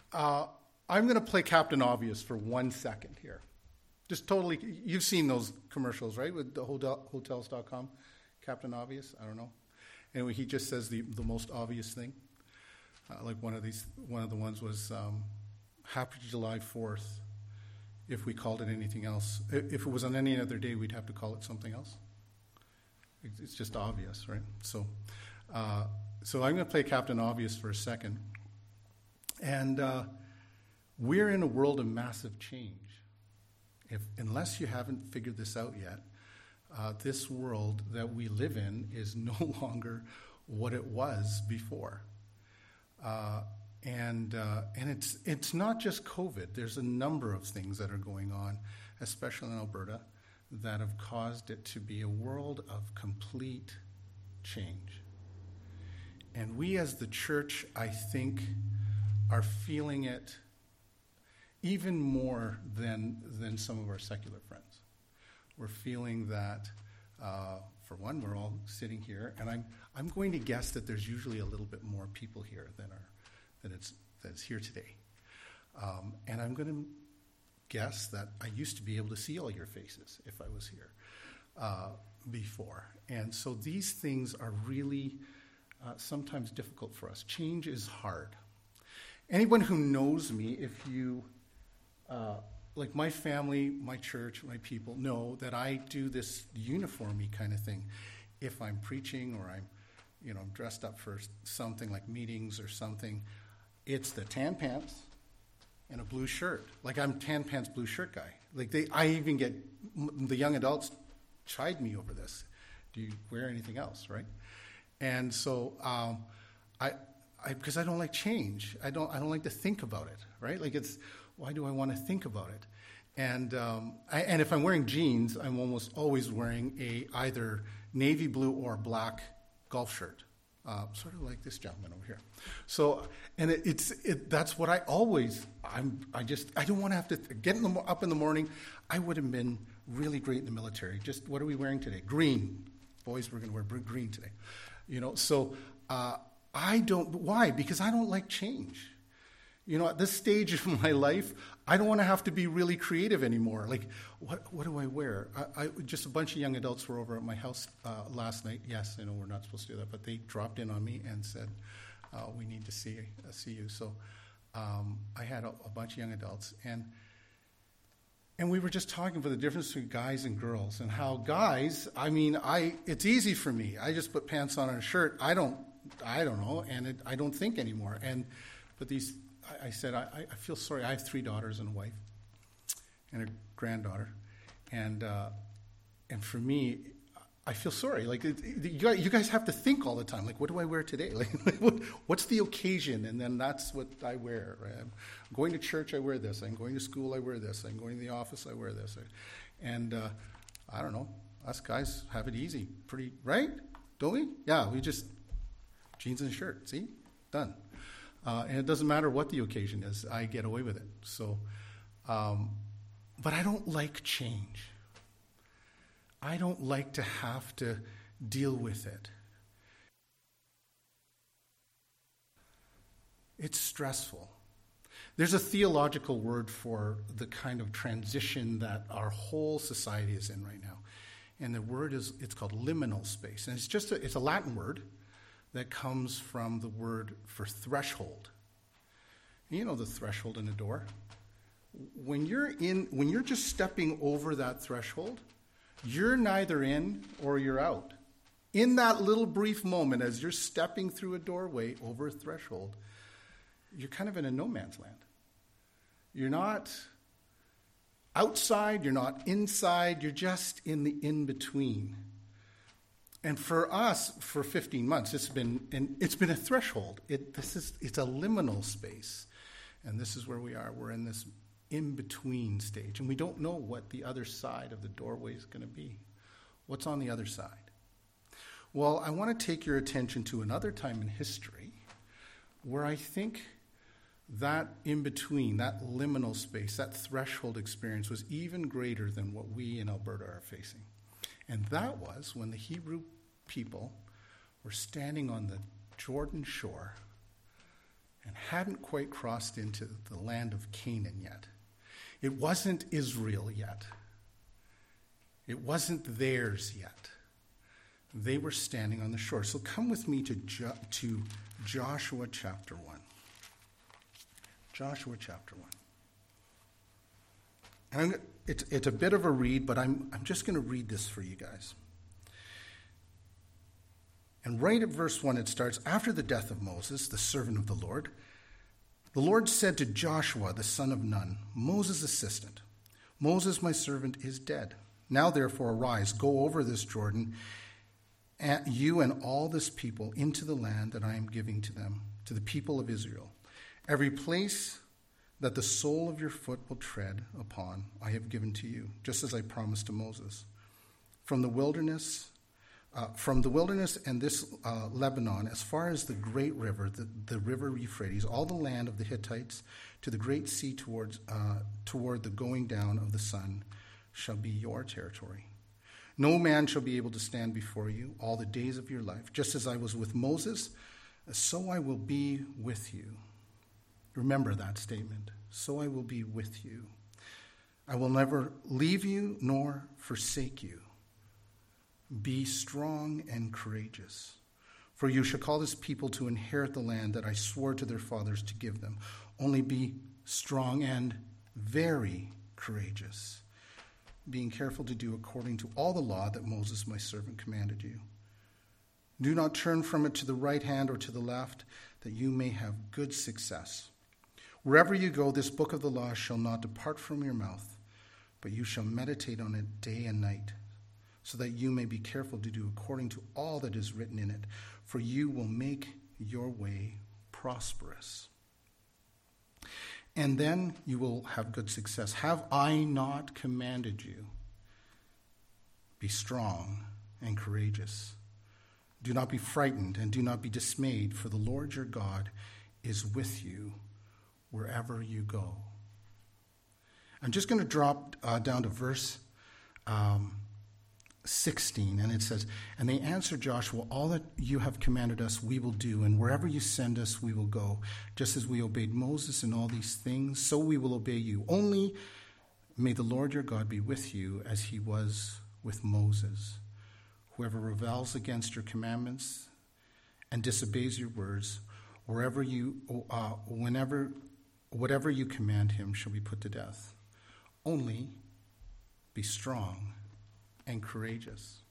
Uh, I'm going to play Captain Obvious for 1 second here. Just totally, you've seen those commercials, right, with the hotels.com, Captain Obvious? I don't know. Anyway, he just says the most obvious thing. Like one of the ones was Happy July 4th. If we called it anything else, if it was on any other day, we'd have to call it something else. It's just obvious, right? So I'm going to play Captain Obvious for a second. And we're in a world of massive change. Unless you haven't figured this out yet, this world that we live in is no longer what it was before. And it's not just COVID. There's a number of things that are going on, especially in Alberta, that have caused it to be a world of complete change. And we as the church, I think, are feeling it even more than some of our secular friends. We're feeling that, for one, we're all sitting here, and I'm going to guess that there's usually a little bit more people here that's here today. And I'm going to guess that I used to be able to see all your faces if I was here before. And so these things are really sometimes difficult for us. Change is hard. Anyone who knows me, if you, like my family, my church, my people, know that I do this uniform-y kind of thing. If I'm preaching or I'm dressed up for something like meetings or something, it's the tan pants and a blue shirt. Like I'm tan pants, blue shirt guy. Like I even get, the young adults chide me over this. Do you wear anything else, right? And so because I don't like change. I don't like to think about it, right? Like why do I want to think about it? And and if I'm wearing jeans, I'm almost always wearing a either navy blue or black golf shirt, sort of like this gentleman over here. So, and that's what I always. I don't want to have to get up in the morning. I would have been really great in the military. Just what are we wearing today? Green. Boys, we're going to wear green today. So I don't. Why? Because I don't like change. At this stage of my life, I don't want to have to be really creative anymore. Like, what do I wear? Just a bunch of young adults were over at my house last night. Yes, I know we're not supposed to do that, but they dropped in on me and said, we need to see you. So I had a bunch of young adults, and we were just talking about the difference between guys and girls, and how guys, it's easy for me. I just put pants on and a shirt. I don't know, and I don't think anymore. But these. I said, I feel sorry. I have 3 daughters and a wife and a granddaughter. And for me, I feel sorry. Like, you guys have to think all the time. Like, what do I wear today? Like, what's the occasion? And then that's what I wear. Right? I'm going to church, I wear this. I'm going to school, I wear this. I'm going to the office, I wear this. And I don't know. Us guys have it easy. Pretty, right? Don't we? Yeah, we just, jeans and a shirt. See? Done. And it doesn't matter what the occasion is, I get away with it. So, but I don't like change. I don't like to have to deal with it. It's stressful. There's a theological word for the kind of transition that our whole society is in right now. And the word it's called liminal space. And it's a Latin word that comes from the word for threshold. You know the threshold in a door. When you're just stepping over that threshold, you're neither in or you're out. In that little brief moment, as you're stepping through a doorway over a threshold, you're kind of in a no man's land. You're not outside, you're not inside, you're just in the in-between. And for us, for 15 months, it's been a threshold. It's a liminal space, and this is where we are. We're in this in-between stage, and we don't know what the other side of the doorway is going to be. What's on the other side? Well, I want to take your attention to another time in history where I think that in-between, that liminal space, that threshold experience was even greater than what we in Alberta are facing. And that was when the Hebrew people were standing on the Jordan shore and hadn't quite crossed into the land of Canaan yet. It wasn't Israel yet. It wasn't theirs yet. They were standing on the shore. So come with me to Joshua chapter 1. Joshua chapter 1. And it's a bit of a read, but I'm just going to read this for you guys. And right at verse 1 it starts, "After the death of Moses, the servant of the Lord said to Joshua, the son of Nun, Moses' assistant, 'Moses, my servant, is dead. Now therefore arise, go over this Jordan, you and all this people, into the land that I am giving to them, to the people of Israel. Every place that the sole of your foot will tread upon, I have given to you, just as I promised to Moses. From the wilderness and this Lebanon, as far as the great river, the river Euphrates, all the land of the Hittites, to the great sea toward the going down of the sun, shall be your territory. No man shall be able to stand before you all the days of your life. Just as I was with Moses, so I will be with you.'" Remember that statement. "So I will be with you. I will never leave you nor forsake you. Be strong and courageous, for you shall call this people to inherit the land that I swore to their fathers to give them. Only be strong and very courageous, being careful to do according to all the law that Moses my servant commanded you. Do not turn from it to the right hand or to the left, that you may have good success. Wherever you go, this book of the law shall not depart from your mouth, but you shall meditate on it day and night, so that you may be careful to do according to all that is written in it, for you will make your way prosperous. And then you will have good success. Have I not commanded you? Be strong and courageous. Do not be frightened and do not be dismayed, for the Lord your God is with you wherever you go." I'm just going to drop down to verse 16, and it says, "And they answered Joshua, 'All that you have commanded us we will do, and wherever you send us we will go. Just as we obeyed Moses in all these things, so we will obey you. Only may the Lord your God be with you as he was with Moses. Whoever rebels against your commandments and disobeys your words, whatever you command him shall be put to death. Only be strong and courageous.'"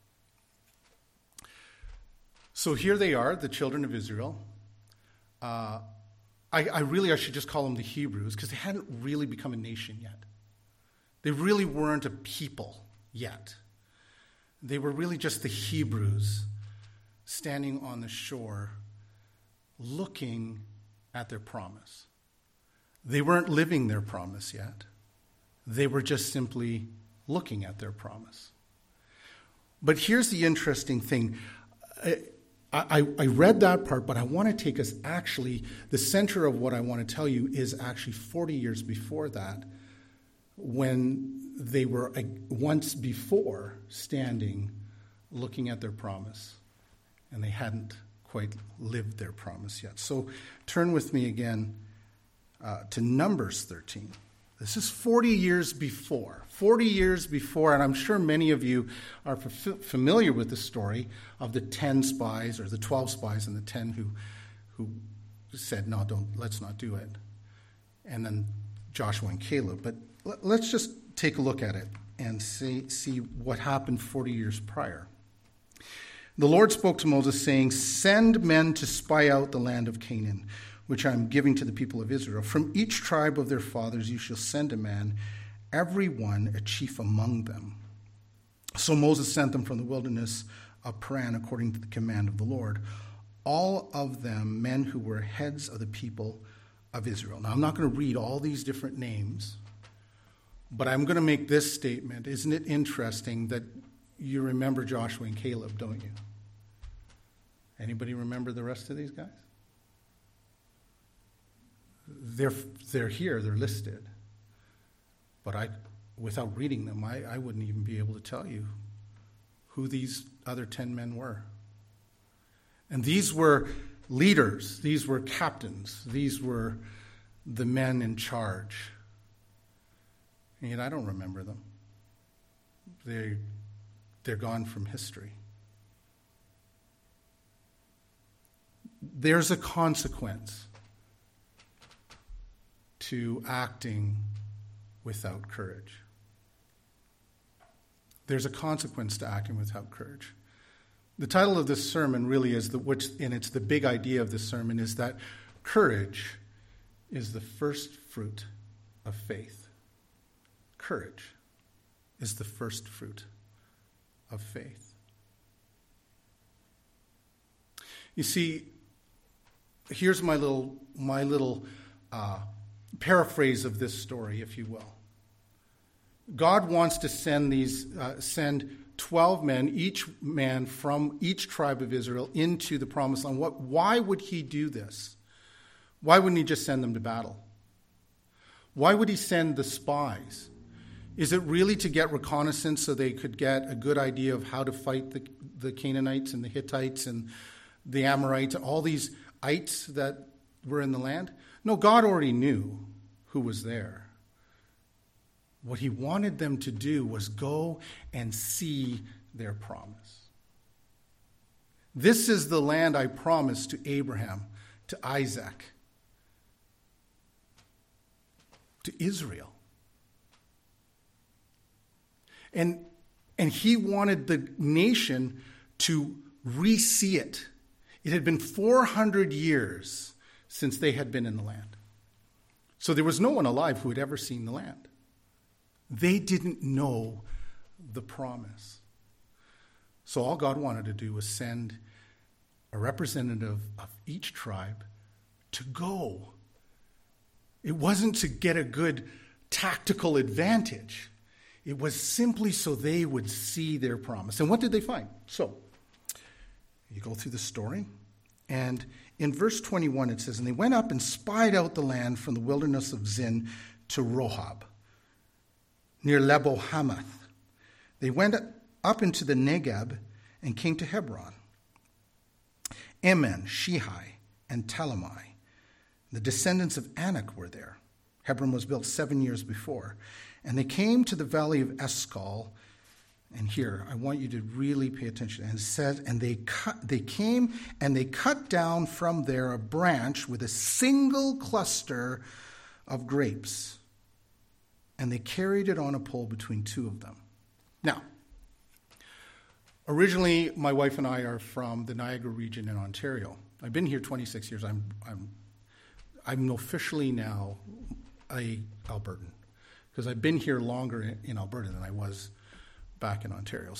So here they are, the children of Israel. I should just call them the Hebrews, because they hadn't really become a nation yet. They really weren't a people yet. They were really just the Hebrews standing on the shore looking at their promise. They weren't living their promise yet. They were just simply looking at their promise. But here's the interesting thing. I read that part, but I want to take us actually, the center of what I want to tell you is actually 40 years before that, when they were once before standing looking at their promise, and they hadn't quite lived their promise yet. So turn with me again to Numbers 13. This is 40 years before. 40 years before, and I'm sure many of you are familiar with the story of the 10 spies, or the 12 spies and the 10 who said, "No, let's not do it." And then Joshua and Caleb. But let's just take a look at it and see what happened 40 years prior. "The Lord spoke to Moses, saying, 'Send men to spy out the land of Canaan, which I am giving to the people of Israel. From each tribe of their fathers you shall send a man, every one a chief among them.' So Moses sent them from the wilderness of Paran according to the command of the Lord, all of them men who were heads of the people of Israel." Now, I'm not going to read all these different names, but I'm going to make this statement. Isn't it interesting that you remember Joshua and Caleb, don't you? Anybody remember the rest of these guys? They're here, they're listed. But without reading them, I wouldn't even be able to tell you who these other 10 men were. And these were leaders. These were captains. These were the men in charge. And yet I don't remember them. They're gone from history. There's a consequence to acting without courage. There's a consequence to acting without courage. The title of this sermon really is, and it's the big idea of this sermon, is that courage is the first fruit of faith. Courage is the first fruit of faith. You see, here's my little paraphrase of this story, if you will. God wants to send 12 men, each man from each tribe of Israel, into the promised land. Why would he do this? Why wouldn't he just send them to battle? Why would he send the spies? Is it really to get reconnaissance so they could get a good idea of how to fight the Canaanites and the Hittites and the Amorites, all these ites that were in the land? No, God already knew who was there. What he wanted them to do was go and see their promise. This is the land I promised to Abraham, to Isaac, to Israel. And he wanted the nation to re-see it. It had been 400 years since they had been in the land. So there was no one alive who had ever seen the land. They didn't know the promise. So all God wanted to do was send a representative of each tribe to go. It wasn't to get a good tactical advantage. It was simply so they would see their promise. And what did they find? So you go through the story, and in verse 21 it says, "And they went up and spied out the land from the wilderness of Zin to Rohab, near Lebo Hamath. They went up into the Negeb and came to Hebron. Eman, Shihai, and Talamai, the descendants of Anak, were there. Hebron was built 7 years before. And they came to the valley of Eshcol." And here, I want you to really pay attention. And it says, "And they came and they cut down from there a branch with a single cluster of grapes. And they carried it on a pole between two of them." Now, originally, my wife and I are from the Niagara region in Ontario. I've been here 26 years. I'm officially now a Albertan, because I've been here longer in Alberta than I was back in Ontario.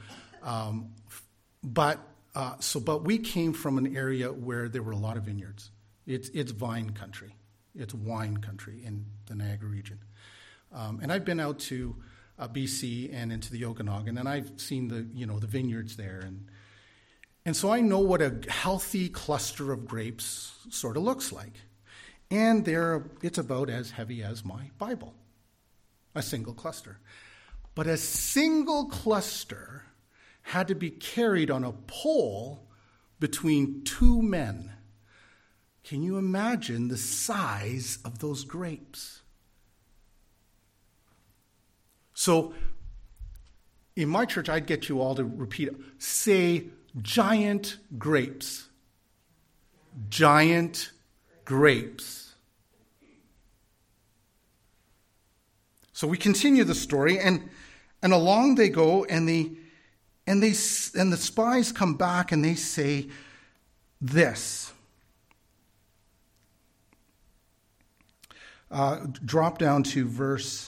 But we came from an area where there were a lot of vineyards. It's vine country. It's wine country in the Niagara region. And I've been out to BC and into the Okanagan, and I've seen the vineyards there, and so I know what a healthy cluster of grapes sort of looks like. And it's about as heavy as my Bible, a single cluster. But a single cluster had to be carried on a pole between two men. Can you imagine the size of those grapes? So, in my church, I'd get you all to repeat it. Say, giant grapes. Giant grapes. So we continue the story, and along they go, and the spies come back, and they say this. Drop down to verse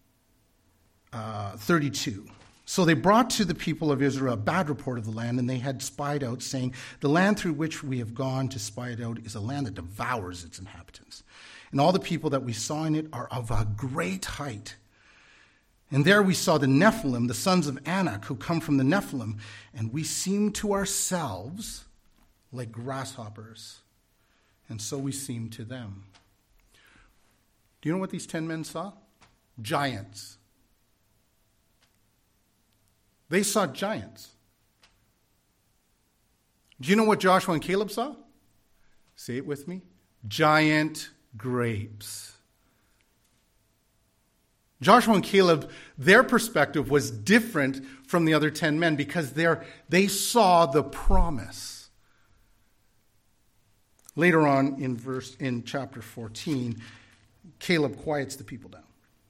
32. "So they brought to the people of Israel a bad report of the land, and they had spied out, saying, 'The land through which we have gone to spy it out is a land that devours its inhabitants. And all the people that we saw in it are of a great height. And there we saw the Nephilim, the sons of Anak, who come from the Nephilim, and we seemed to ourselves like grasshoppers, and so we seemed to them.'" Do you know what these 10 men saw? Giants. They saw giants. Do you know what Joshua and Caleb saw? Say it with me. Giant grapes. Joshua and Caleb, their perspective was different from the other 10 men because they saw the promise. Later on in chapter 14, Caleb quiets the people down.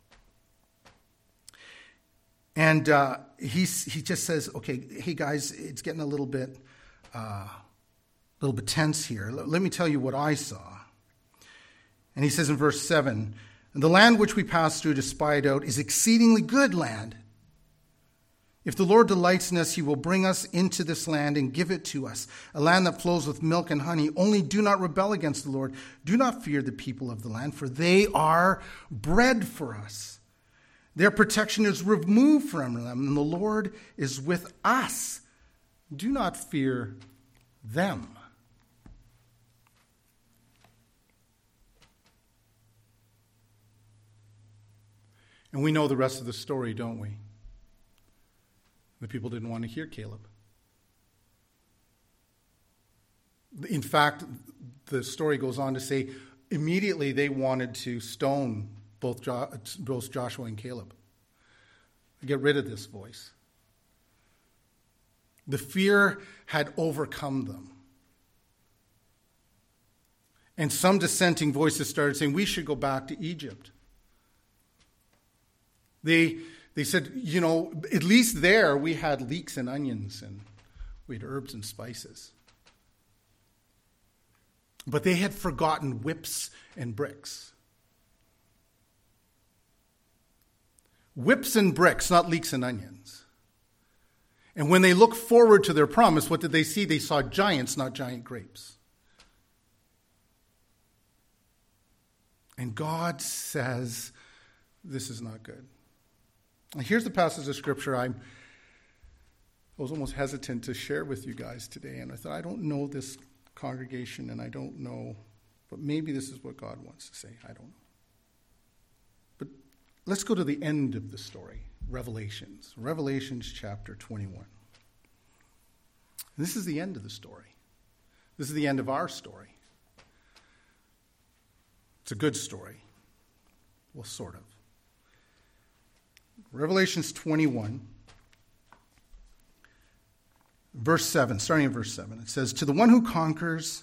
And he just says, okay, hey guys, it's getting a little bit tense here. Let me tell you what I saw. And he says in verse 7, the land which we passed through to spy it out is exceedingly good land. If the Lord delights in us, he will bring us into this land and give it to us, a land that flows with milk and honey. Only do not rebel against the Lord. Do not fear the people of the land, for they are bread for us. Their protection is removed from them, and the Lord is with us. Do not fear them. And we know the rest of the story, don't we? The people didn't want to hear Caleb. In fact, the story goes on to say immediately they wanted to stone both Joshua and Caleb. Get rid of this voice. The fear had overcome them. And some dissenting voices started saying, we should go back to Egypt. They said, at least there we had leeks and onions and we had herbs and spices. But they had forgotten whips and bricks. Whips and bricks, not leeks and onions. And when they look forward to their promise, what did they see? They saw giants, not giant grapes. And God says, this is not good. Here's the passage of Scripture I was almost hesitant to share with you guys today. And I thought, I don't know this congregation and I don't know, but maybe this is what God wants to say. I don't know. But let's go to the end of the story, Revelations. Revelations chapter 21. This is the end of the story. This is the end of our story. It's a good story. Well, sort of. Revelations 21, verse 7, starting in verse 7, it says, to the one who conquers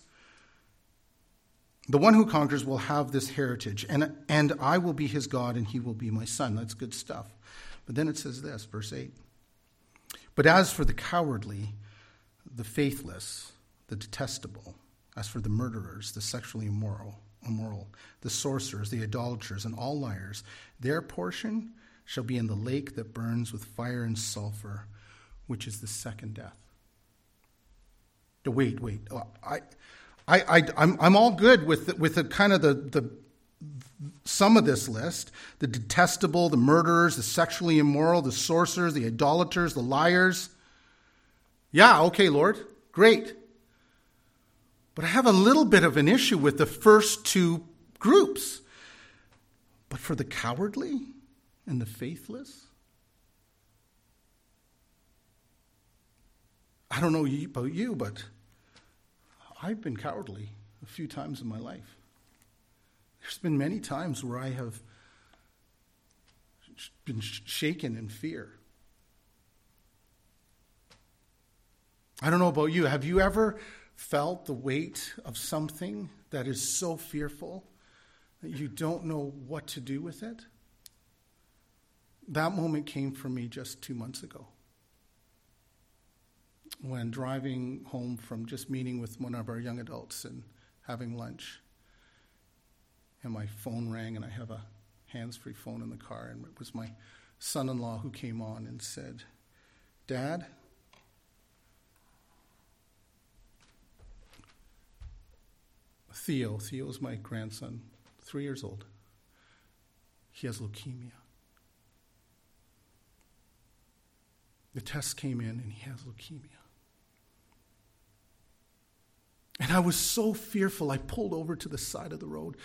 will have this heritage, and I will be his God, and he will be my son. That's good stuff. But then it says this, verse 8, but as for the cowardly, the faithless, the detestable, as for the murderers, the sexually immoral, the sorcerers, the idolaters, and all liars, their portion shall be in the lake that burns with fire and sulfur, which is the second death. Wait. I'm all good with the kind of the some of this list: the detestable, the murderers, the sexually immoral, the sorcerers, the idolaters, the liars. Yeah, okay, Lord, great. But I have a little bit of an issue with the first two groups. But for the cowardly and the faithless, I don't know about you, but I've been cowardly a few times in my life. There's been many times where I have been shaken in fear. I don't know about you. Have you ever felt the weight of something that is so fearful that you don't know what to do with it? That moment came for me just 2 months ago, when driving home from just meeting with one of our young adults and having lunch. And my phone rang, and I have a hands-free phone in the car, and it was my son-in-law who came on and said, Dad, Theo's my grandson, 3 years old. He has leukemia. The test came in, and he has leukemia. And I was so fearful, I pulled over to the side of the road.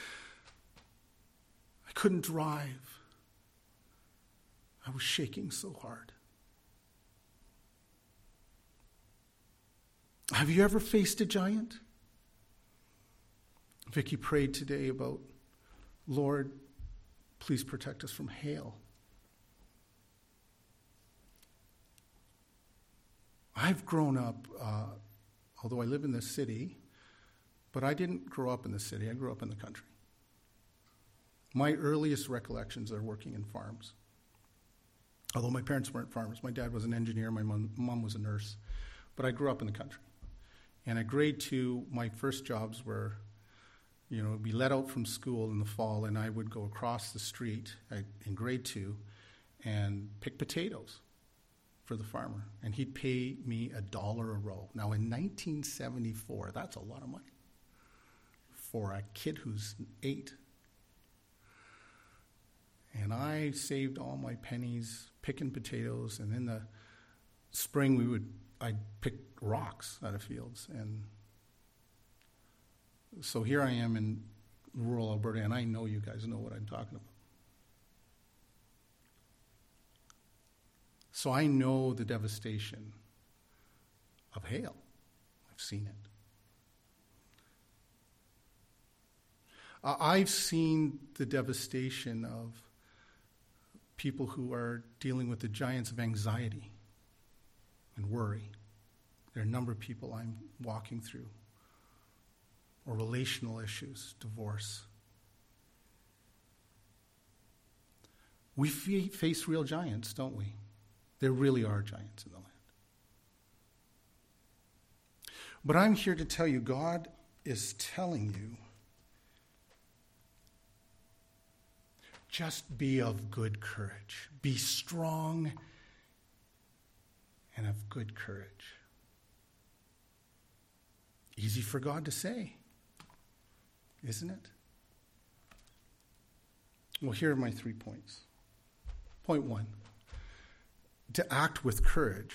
I couldn't drive. I was shaking so hard. Have you ever faced a giant? Vicky prayed today about, Lord, please protect us from hail. I've grown up, although I live in the city, but I didn't grow up in the city. I grew up in the country. My earliest recollections are working in farms. Although my parents weren't farmers. My dad was an engineer. My mom was a nurse. But I grew up in the country. And at grade 2, my first jobs were, we let out from school in the fall, and I would go across the street in grade 2 and pick potatoes for the farmer. And he'd pay me $1 a row. Now, in 1974, that's a lot of money for a kid who's 8. And I saved all my pennies picking potatoes, and in the spring I'd pick rocks out of fields. And so here I am in rural Alberta, and I know you guys know what I'm talking about. So I know the devastation of hail. I've seen it. I've seen the devastation of people who are dealing with the giants of anxiety and worry. There are a number of people I'm walking through, or relational issues, divorce. We face real giants, don't we? There really are giants in the land. But I'm here to tell you, God is telling you, just be of good courage. Be strong and of good courage. Easy for God to say, isn't it? Well, here are my 3 points. Point 1, to act with courage,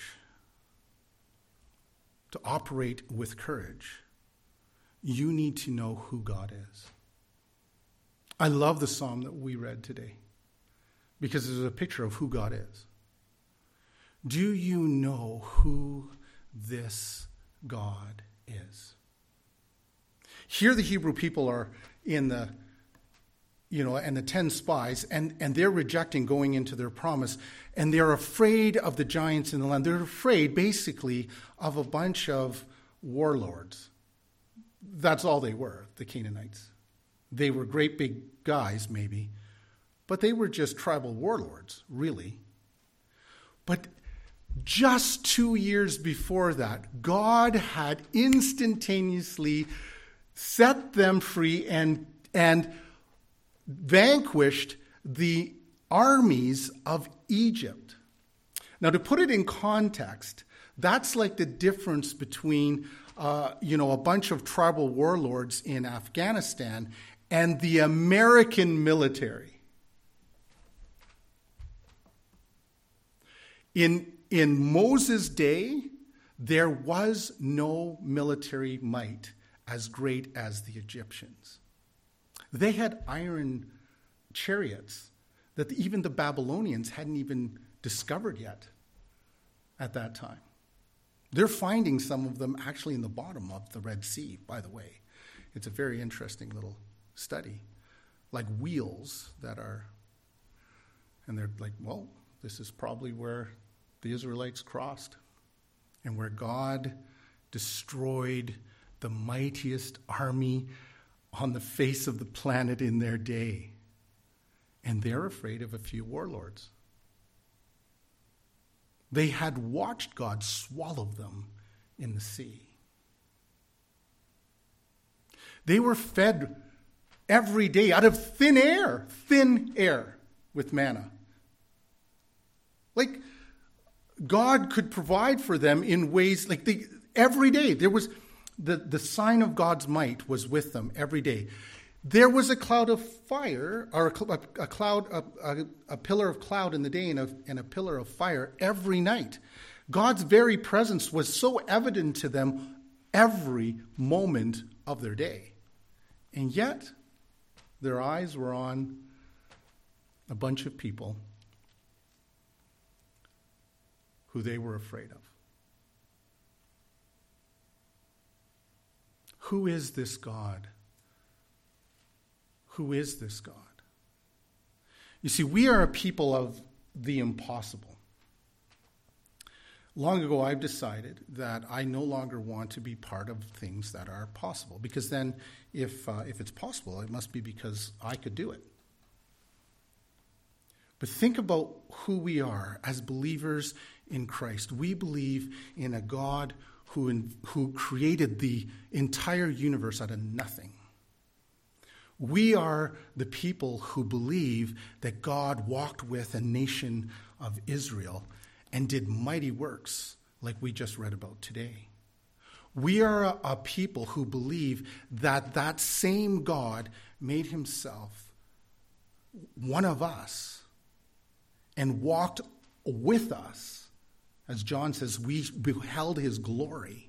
to operate with courage, you need to know who God is. I love the psalm that we read today because there's a picture of who God is. Do you know who this God is? Here the Hebrew people are in the, and the 10 spies, and they're rejecting going into their promise, and they're afraid of the giants in the land. They're afraid, basically, of a bunch of warlords. That's all they were, the Canaanites. They were great big guys, maybe, but they were just tribal warlords, really. But just 2 years before that, God had instantaneously set them free and vanquished the armies of Egypt. Now, to put it in context, that's like the difference between a bunch of tribal warlords in Afghanistan and the American military. In Moses' day, there was no military might as great as the Egyptians. They had iron chariots that even the Babylonians hadn't even discovered yet at that time. They're finding some of them actually in the bottom of the Red Sea, by the way. It's a very interesting little study. Like wheels that are, and they're like, well, this is probably where the Israelites crossed and where God destroyed the mightiest army on the face of the planet in their day. And they're afraid of a few warlords. They had watched God swallow them in the sea. They were fed every day out of thin air with manna. Like God could provide for them in ways like every day. There was the sign of God's might was with them every day. There was a cloud of fire, or a pillar of cloud in the day and a pillar of fire every night. God's very presence was so evident to them every moment of their day. And yet, their eyes were on a bunch of people who they were afraid of. Who is this God Who is this God? You see, we are a people of the impossible. Long ago, I've decided that I no longer want to be part of things that are possible, because then if it's possible, it must be because I could do it. But think about who we are as believers in Christ. We believe in a God who created the entire universe out of nothing. We are the people who believe that God walked with a nation of Israel and did mighty works like we just read about today. We are a people who believe that that same God made himself one of us and walked with us. As John says, we beheld his glory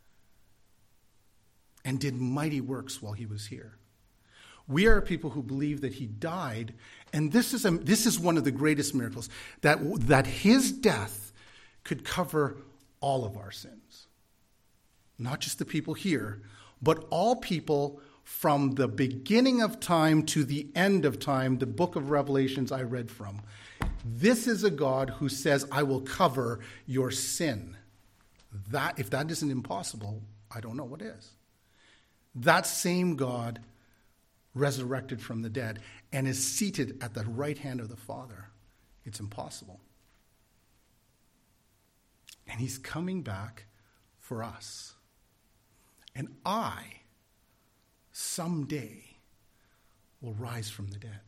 and did mighty works while he was here. We are people who believe that he died, and this is one of the greatest miracles, that his death could cover all of our sins. Not just the people here, but all people from the beginning of time to the end of time, the book of Revelations I read from. This is a God who says, I will cover your sin. That, if that isn't impossible, I don't know what is. That same God resurrected from the dead and is seated at the right hand of the Father. It's impossible. And he's coming back for us. And I, someday, will rise from the dead.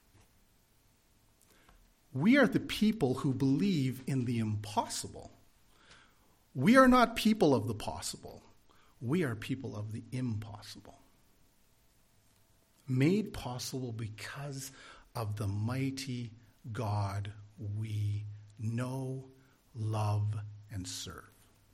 We are the people who believe in the impossible. We are not people of the possible. We are people of the impossible. Made possible because of the mighty God we know, love, and serve.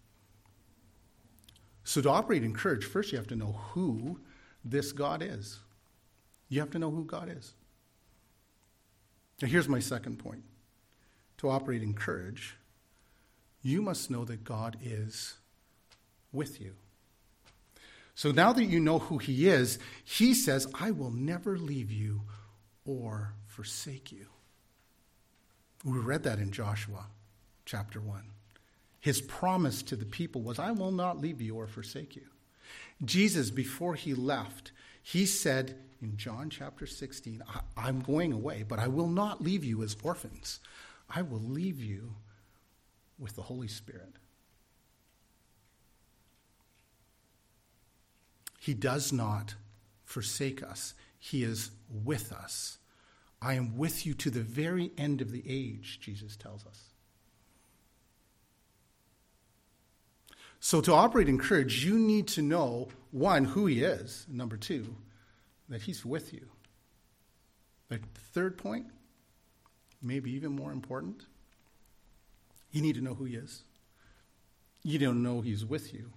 So to operate in courage, first you have to know who this God is. You have to know who God is. Now here's my second point. To operate in courage, you must know that God is with you. So now that you know who he is, he says, I will never leave you or forsake you. We read that in Joshua chapter 1. His promise to the people was, I will not leave you or forsake you. Jesus, before he left, he said in John chapter 16, I'm going away, but I will not leave you as orphans. I will leave you with the Holy Spirit. He does not forsake us. He is with us. I am with you to the very end of the age, Jesus tells us. So to operate in courage, you need to know, one, who he is, and number two, that he's with you. The third point, maybe even more important, you need to know who he is. You don't know he's with you.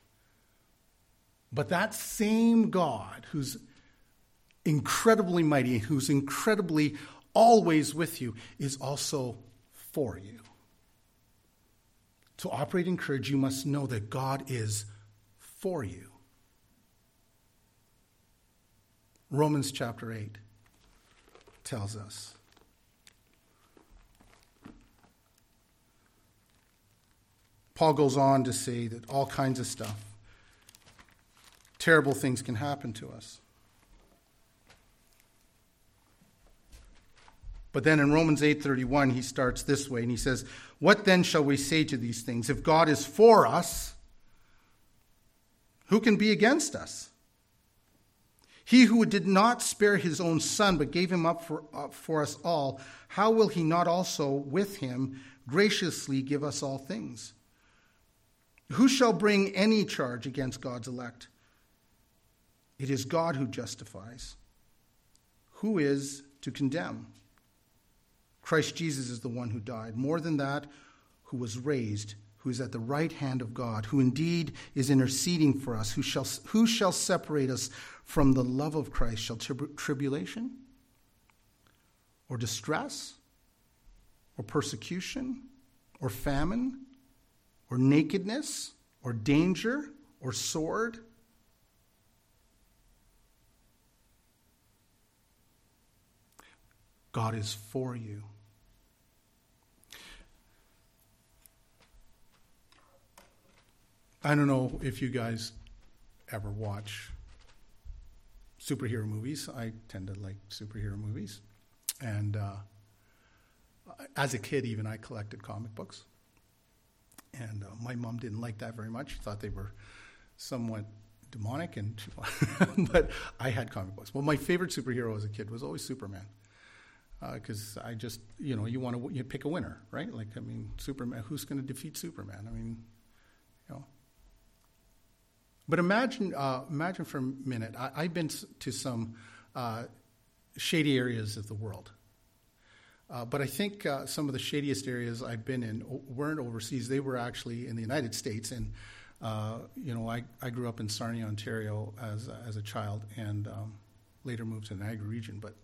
But that same God who's incredibly mighty, who's incredibly always with you, is also for you. To operate in courage, you must know that God is for you. Romans chapter 8 tells us. Paul goes on to say that all kinds of stuff, terrible things can happen to us. But then in Romans 8:31, he starts this way, and he says, what then shall we say to these things? If God is for us, who can be against us? He who did not spare his own son, but gave him up for us all, how will he not also with him graciously give us all things? Who shall bring any charge against God's elect? It is God who justifies. Who is to condemn? Christ Jesus is the one who died. More than that, who was raised, who is at the right hand of God, who indeed is interceding for us. Who shall separate us from the love of Christ? Shall tribulation? Or distress? Or persecution? Or famine? Or nakedness? Or danger? Or sword? God is for you. I don't know if you guys ever watch superhero movies. I tend to like superhero movies. And as a kid, even, I collected comic books. And my mom didn't like that very much. She thought they were somewhat demonic, and but I had comic books. Well, my favorite superhero as a kid was always Superman. Because I just, you pick a winner, right? Like, I mean, Superman, who's going to defeat Superman? I mean, But imagine for a minute, I've been to some shady areas of the world. But I think some of the shadiest areas I've been in weren't overseas. They were actually in the United States. And, I grew up in Sarnia, Ontario as a child, and later moved to the Niagara region. But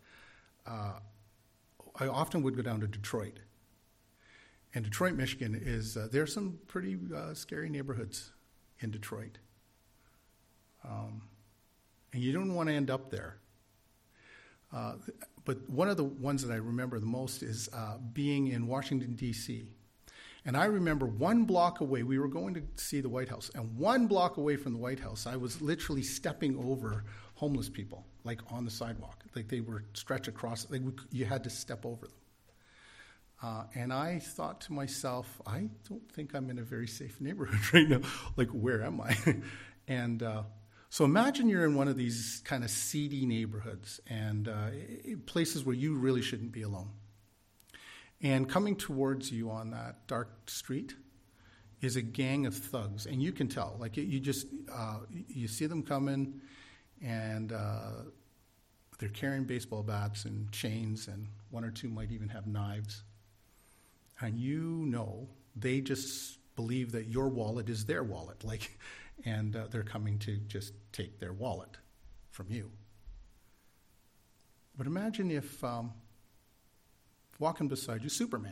I often would go down to Detroit. And Detroit, Michigan there are some pretty scary neighborhoods in Detroit. And you don't want to end up there. But one of the ones that I remember the most is being in Washington, D.C. And I remember 1 block away, we were going to see the White House, and 1 block away from the White House, I was literally stepping over homeless people, like on the sidewalk. Like they were stretched across, you had to step over them. And I thought to myself, I don't think I'm in a very safe neighborhood right now. Like, where am I? And so imagine you're in one of these kind of seedy neighborhoods and places where you really shouldn't be alone. And coming towards you on that dark street is a gang of thugs. And you can tell, like you see them coming, and they're carrying baseball bats and chains, and 1 or 2 might even have knives. And they just believe that your wallet is their wallet. And they're coming to just take their wallet from you. But imagine if walking beside you, Superman.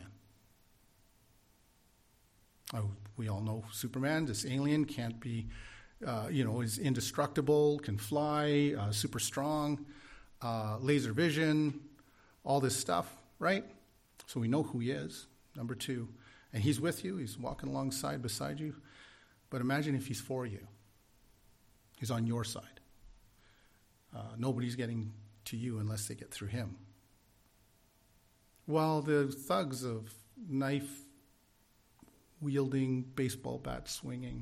Oh, we all know Superman, this alien, can't be, is indestructible, can fly, super strong, laser vision, all this stuff, right? So we know who he is, number 2. And he's with you, he's walking alongside beside you. But imagine if he's for you. He's on your side. Nobody's getting to you unless they get through him. While the thugs of knife-wielding, baseball bat-swinging,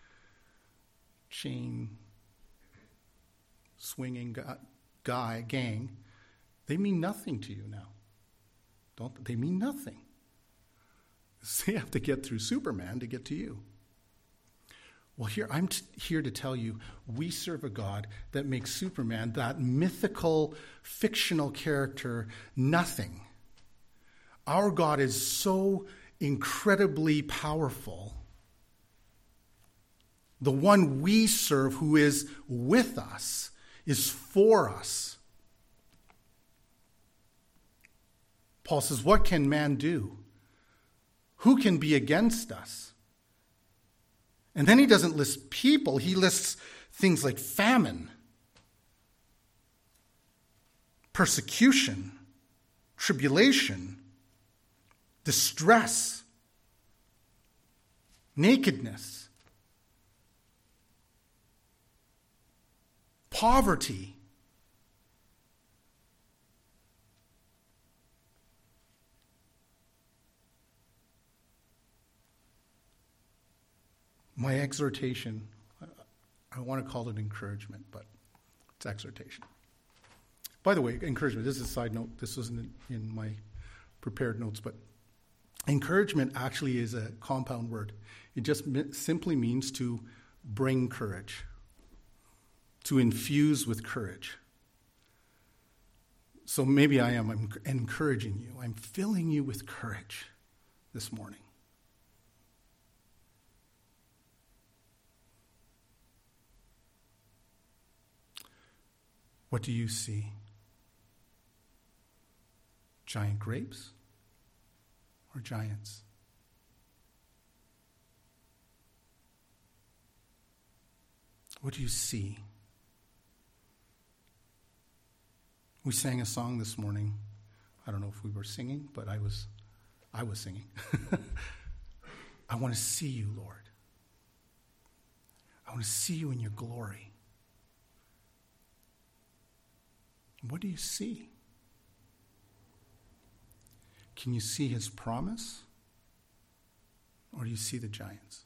chain-swinging gang, they mean nothing to you now. Don't they? They mean nothing. They have to get through Superman to get to you. Well, I'm here to tell you, we serve a God that makes Superman, that mythical, fictional character, nothing. Our God is so incredibly powerful. The one we serve, who is with us, is for us. Paul says, what can man do? Who can be against us? And then he doesn't list people, he lists things like famine, persecution, tribulation, distress, nakedness, poverty. My exhortation, I want to call it encouragement, but it's exhortation. By the way, encouragement, this is a side note, this wasn't in my prepared notes, but encouragement actually is a compound word. It just simply means to bring courage, to infuse with courage. So maybe I'm encouraging you. I'm filling you with courage this morning. What do you see? Giant grapes or giants? What do you see? We sang a song this morning, I don't know if we were singing, but I was singing. I want to see you, Lord. I want to see you in your glory. What do you see? Can you see his promise? Or do you see the giants?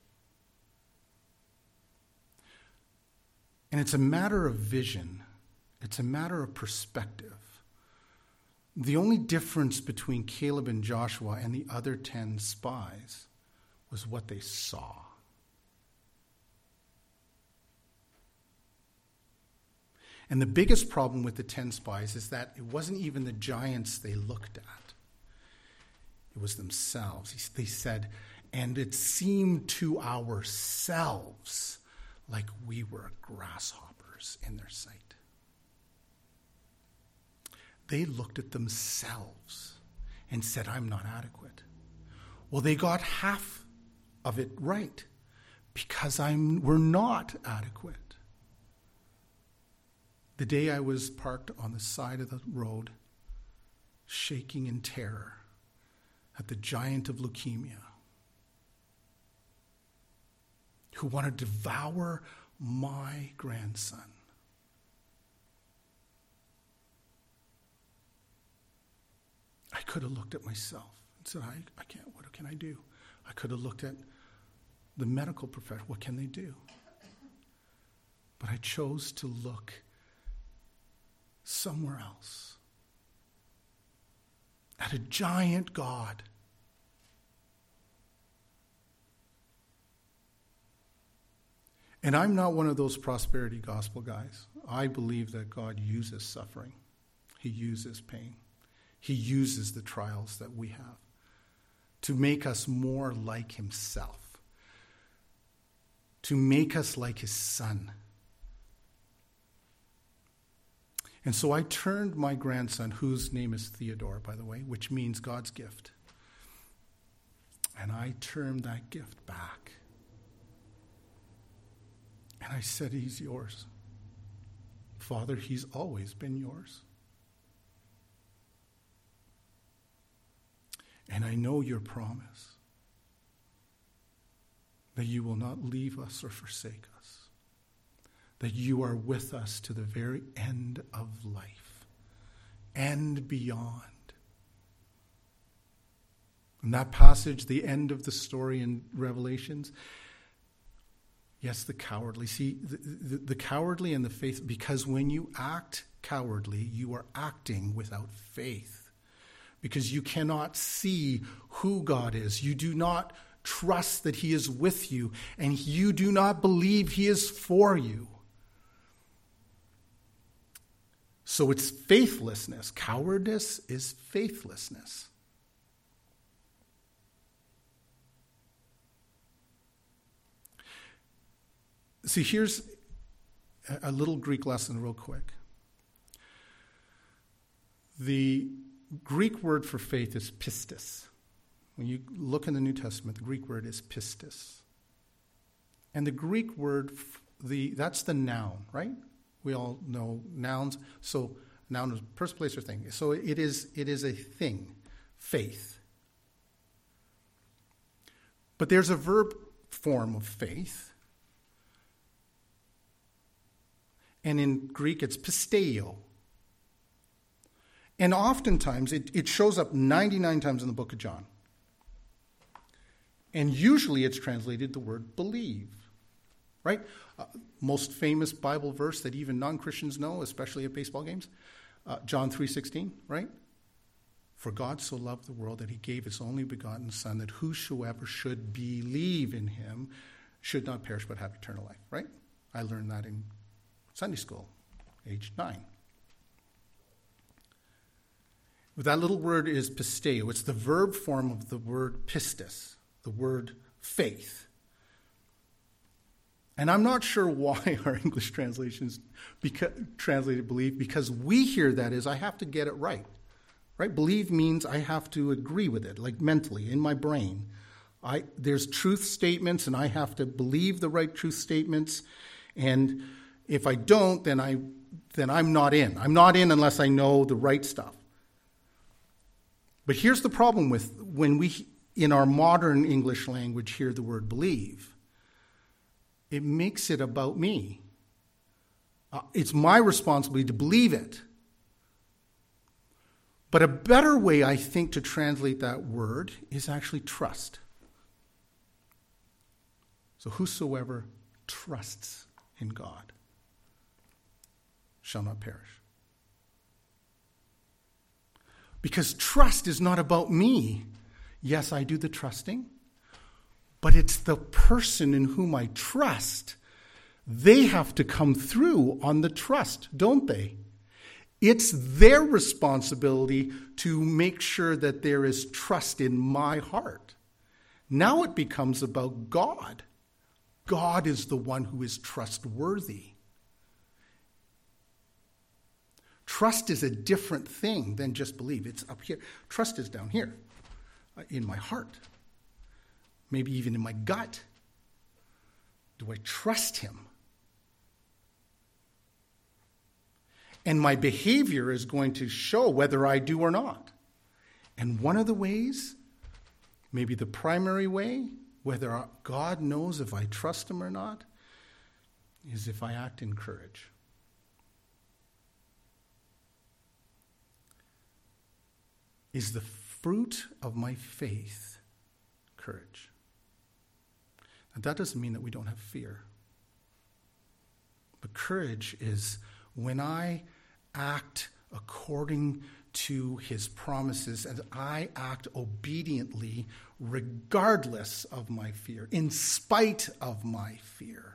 And it's a matter of vision. It's a matter of perspective. The only difference between Caleb and Joshua and the other 10 spies was what they saw. And the biggest problem with the 10 spies is that it wasn't even the giants they looked at. It was themselves. They said, and it seemed to ourselves like we were grasshoppers in their sight. They looked at themselves and said, I'm not adequate. Well, they got half of it right because we're not adequate. The day I was parked on the side of the road, shaking in terror at the giant of leukemia who wanted to devour my grandson. I could have looked at myself and said, I can't, what can I do? I could have looked at the medical profession, what can they do? But I chose to look somewhere else. At a giant God. And I'm not one of those prosperity gospel guys. I believe that God uses suffering. He uses pain. He uses the trials that we have to make us more like himself, to make us like his son. And so I turned my grandson, whose name is Theodore, by the way, which means God's gift. And I turned that gift back. And I said, he's yours. Father, he's always been yours. And I know your promise that you will not leave us or forsake us. That you are with us to the very end of life and beyond. In that passage, the end of the story in Revelations, yes, the cowardly. See, the cowardly and the faith, because when you act cowardly, you are acting without faith. Because you cannot see who God is. You do not trust that he is with you, and you do not believe he is for you. So it's faithlessness. Cowardice is faithlessness. See, here's a little Greek lesson real quick. The Greek word for faith is pistis. When you look in the New Testament, the Greek word is pistis. And the Greek word, that's the noun, right? We all know nouns. So noun is person, place, or thing. So it is a thing, faith. But there's a verb form of faith. And in Greek, it's pisteo. And oftentimes, it shows up 99 times in the book of John. And usually it's translated the word believe. Right? Most famous Bible verse that even non-Christians know, especially at baseball games, John 3:16, right? For God so loved the world that he gave his only begotten Son, that whosoever should believe in him should not perish but have eternal life, right? I learned that in Sunday school, age 9. That little word is pisteo. It's the verb form of the word pistis, the word faith. And I'm not sure why our English translations translated believe, because we hear that as I have to get it right. Right? Believe means I have to agree with it, like mentally, in my brain. There's truth statements, and I have to believe the right truth statements. And if I don't, then I'm not in. I'm not in unless I know the right stuff. But here's the problem with when we, in our modern English language, hear the word believe. It makes it about me. It's my responsibility to believe it. But a better way, I think, to translate that word is actually trust. So whosoever trusts in God shall not perish. Because trust is not about me. Yes, I do the trusting, but it's the person in whom I trust. They have to come through on the trust, don't they? It's their responsibility to make sure that there is trust in my heart. Now it becomes about God. God is the one who is trustworthy. Trust is a different thing than just believe. It's up here. Trust is down here, in my heart, maybe even in my gut. Do I trust him? And my behavior is going to show whether I do or not. And one of the ways, maybe the primary way, whether God knows if I trust him or not, is if I act in courage. Is the fruit of my faith courage? And that doesn't mean that we don't have fear. But courage is when I act according to his promises and I act obediently regardless of my fear, in spite of my fear.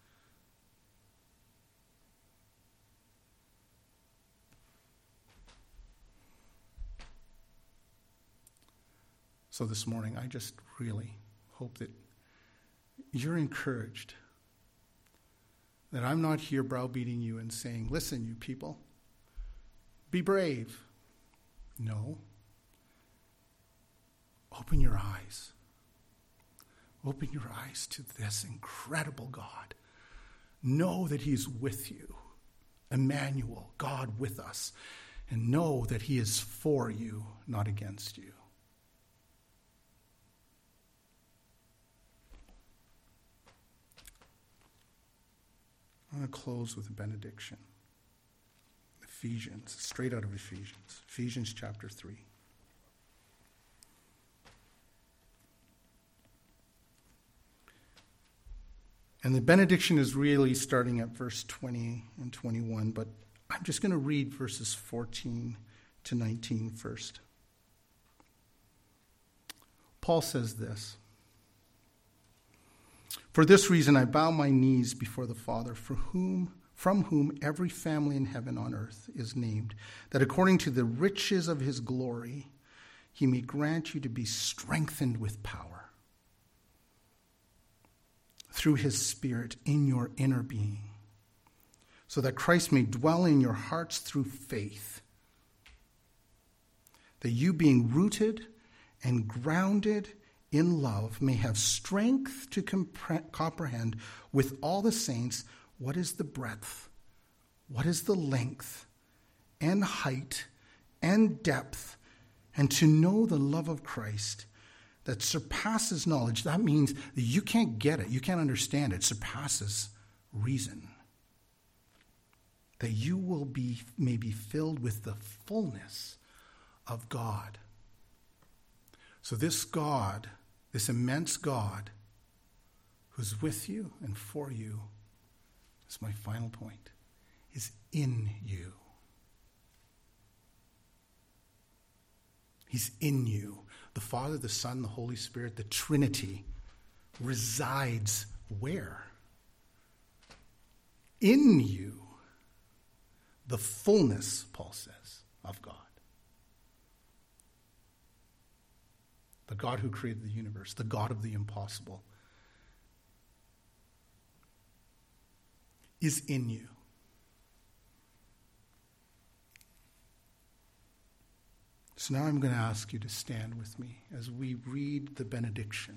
So this morning, I just really hope that you're encouraged, that I'm not here browbeating you and saying, listen, you people, be brave. No. Open your eyes. Open your eyes to this incredible God. Know that he's with you. Emmanuel, God with us. And know that he is for you, not against you. I'm going to close with a benediction. Ephesians, straight out of Ephesians. Ephesians chapter 3. And the benediction is really starting at verse 20 and 21, but I'm just going to read verses 14 to 19 first. Paul says this. For this reason I bow my knees before the Father, from whom every family in heaven on earth is named, that according to the riches of his glory he may grant you to be strengthened with power through his Spirit in your inner being, so that Christ may dwell in your hearts through faith, that you being rooted and grounded in love may have strength to comprehend with all the saints what is the breadth, what is the length and height and depth, and to know the love of Christ that surpasses knowledge. That means that you can't get it, you can't understand it, surpasses reason. That you may be filled with the fullness of God. So this God, this immense God who's with you and for you, is my final point, is in you. He's in you. The Father, the Son, the Holy Spirit, the Trinity resides where? In you. The fullness, Paul says, of God. The God who created the universe, the God of the impossible, is in you. So now I'm going to ask you to stand with me as we read the benediction.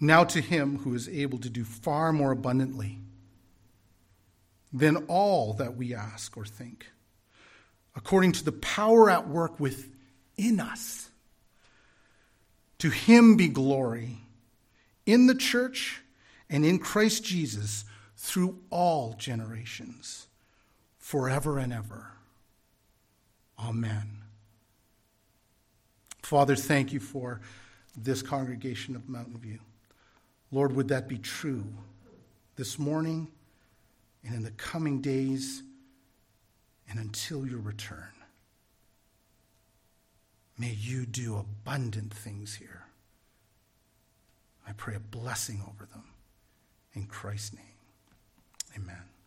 Now to him who is able to do far more abundantly than all that we ask or think, according to the power at work within us, to him be glory in the church and in Christ Jesus through all generations, forever and ever. Amen. Father, thank you for this congregation of Mountain View. Lord, would that be true this morning and in the coming days and until your return. May you do abundant things here. I pray a blessing over them. In Christ's name, amen.